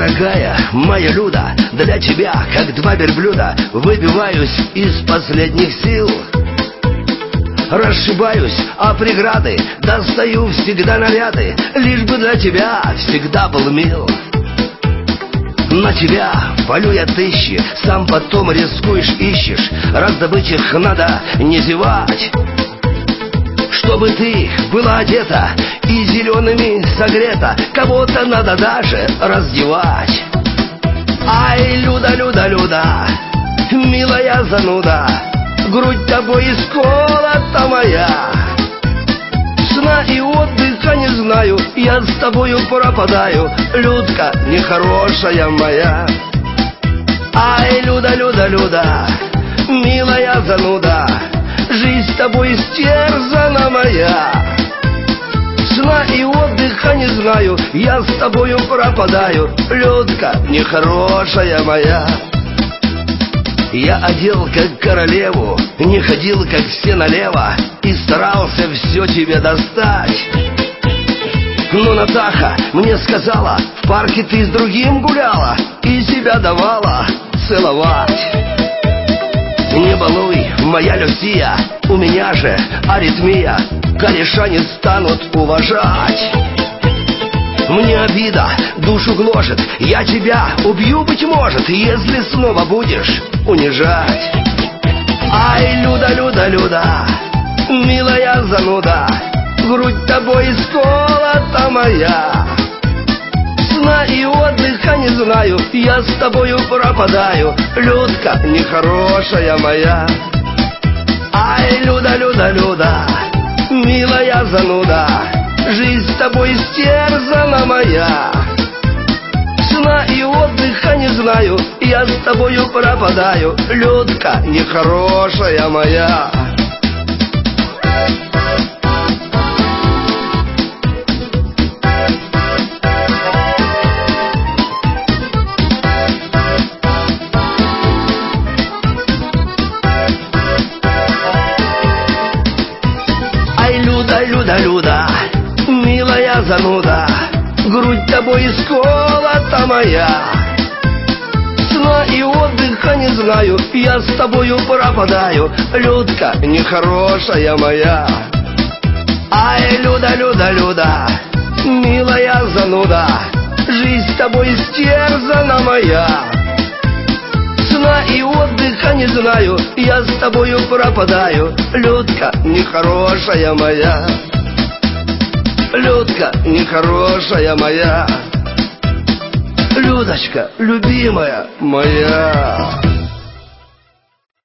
Дорогая моя Люда, для тебя, как два верблюда, выбиваюсь из последних сил. Расшибаюсь о преграды, достаю всегда наряды, лишь бы для тебя всегда был мил. На тебя полю я тысячи, сам потом рискуешь, ищешь, раздобыть их надо не зевать. Чтобы ты была одета и зелеными согрета, кого-то надо даже раздевать. Ай, Люда, Люда, Люда, милая зануда, грудь тобой исколота моя. Сна и отдыха не знаю, я с тобою пропадаю, Людка нехорошая моя. Ай, Люда, Люда, Люда, милая зануда, жизнь с тобой истерзана моя. Сна и отдыха не знаю, я с тобою пропадаю, Людка нехорошая моя. Я одел как королеву, не ходил как все налево, и старался все тебе достать. Но Натаха мне сказала, в парке ты с другим гуляла и себя давала целовать. Не балуй, моя Люсия, у меня же аритмия, кореша не станут уважать. Мне обида душу гложет, я тебя убью, быть может, если снова будешь унижать. Ай, Люда, Люда, Люда, милая зануда, грудь тобой исколота моя. Сна и отдыха не знаю, я с тобою пропадаю, Людка нехорошая моя. Ай, Люда, Люда, Люда, милая зануда, жизнь с тобой истерзана моя. Сна и отдыха не знаю, я с тобою пропадаю, Людка нехорошая моя. Ай, Люда, Люда, Люда, милая зануда, грудь тобой исколота моя. Сна и отдыха не знаю, я с тобою пропадаю, Людка нехорошая моя. Ай, Люда, Люда, Люда, милая зануда, жизнь с тобой истерзана моя. Сна и отдыха не знаю, я с тобою пропадаю, Людка нехорошая моя. Людка нехорошая моя, Людочка любимая моя.